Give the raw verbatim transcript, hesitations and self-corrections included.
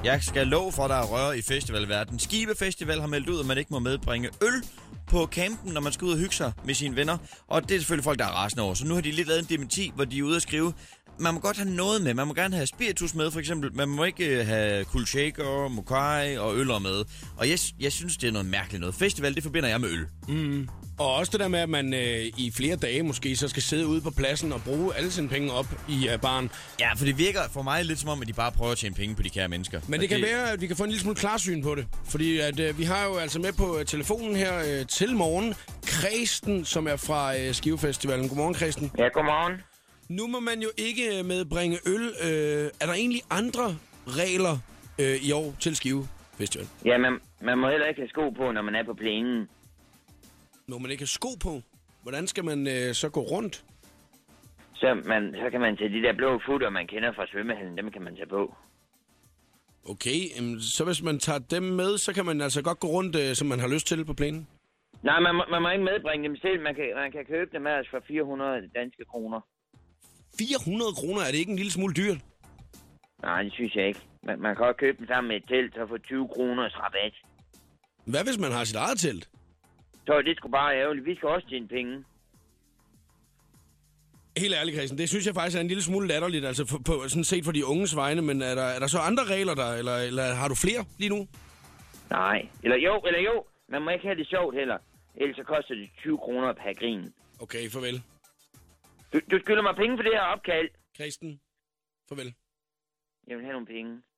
Jeg skal love for, der er røre i festivalverdenen. Skive Festival har meldt ud, at man ikke må medbringe øl på campen, når man skal ud og hygge sig med sine venner. Og det er selvfølgelig folk, der er rasende over. Så nu har de lidt lavet en dementi, hvor de er ude at skrive, man må godt have noget med. Man må gerne have spiritus med, for eksempel. Man må ikke have Cool Shaker, Mokai og øller med. Og jeg, jeg synes, det er noget mærkeligt noget. Festival, det forbinder jeg med øl. Mm. Og også det der med, at man øh, i flere dage måske så skal sidde ude på pladsen og bruge alle sine penge op i øh, baren. Ja, for det virker for mig lidt som om, at de bare prøver at tjene penge på de kære mennesker. Men det kan det... være, at vi kan få en lille smule klarsyn på det. Fordi at, øh, vi har jo altså med på øh, telefonen her øh, til morgen Kristen, som er fra øh, Skive Festivalen. Godmorgen, Kristen. Ja, godmorgen. Nu må man jo ikke medbringe øl. Øh, er der egentlig andre regler øh, i år til Skive Festival? Ja, man, man må heller ikke have sko på, når man er på plænen. Må man ikke have sko på? Hvordan skal man øh, så gå rundt? Så, man, så kan man tage de der blå futter, man kender fra svømmehallen, dem kan man tage på. Okay, øh, så hvis man tager dem med, så kan man altså godt gå rundt, øh, som man har lyst til på plænen? Nej, man må, man må ikke medbringe dem selv. Man kan, man kan købe dem af for fire hundrede danske kroner. fire hundrede kroner? Er det ikke en lille smule dyrt? Nej, det synes jeg ikke. Man, man kan også købe dem sammen med et telt og få tyve kroners rabat. Hvad hvis man har sit eget telt? Så det sgu bare ærgerligt. Vi skal også tjene penge. Helt ærligt, Christian, det synes jeg faktisk er en lille smule latterligt, altså på, på, sådan set for de unges vegne, men er der, er der så andre regler der, eller, eller har du flere lige nu? Nej, eller jo, eller jo. Man må ikke have det sjovt heller. Ellers så koster det tyve kroner per grin. Okay, farvel. Du, du skylder mig penge for det her opkald. Kristen, farvel. Jeg vil have nogle penge.